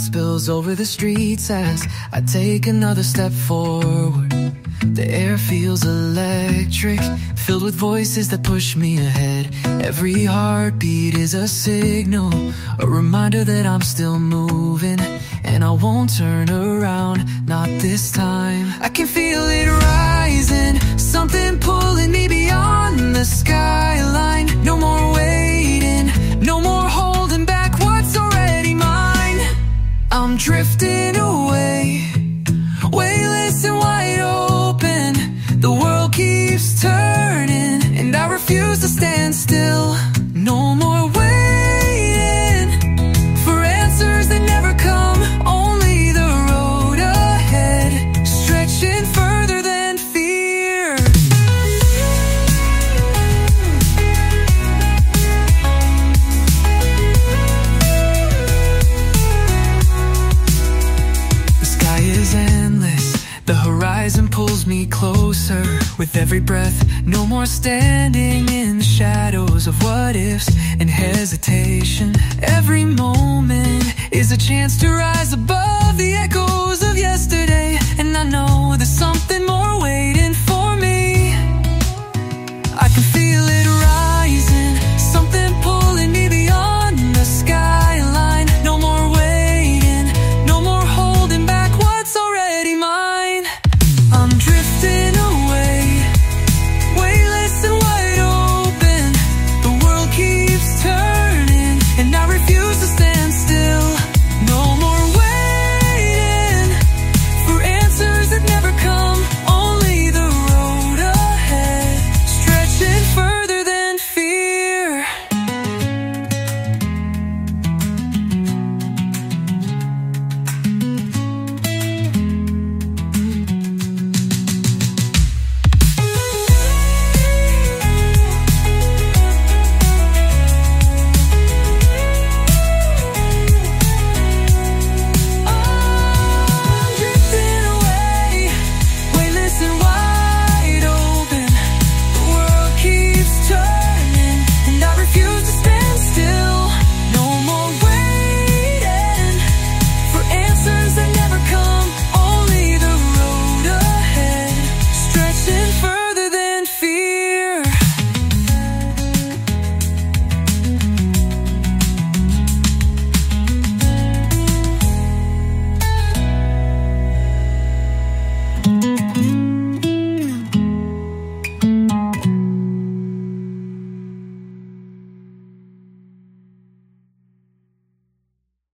spills over the streets as I take another step forward. The air feels electric, filled with voices that push me ahead. Every heartbeat is a signal, a reminder that I'm still moving, and I won't turn around, not this time. I can feel it rising, something pulling me beyond the skyline. No more waiting, no more holding back what's already mine. I'm drifting away, weightless and wide open. The world keeps turning, and I refuse to stand still. No more waiting for answers that never come, only the road ahead, stretching further than fear. The sky is endless, the horizon pulls me closer. With every breath, no more standing in the shadows of what ifs and hesitation. Every moment is a chance to rise above the echoes of yesterday, and I know there's something more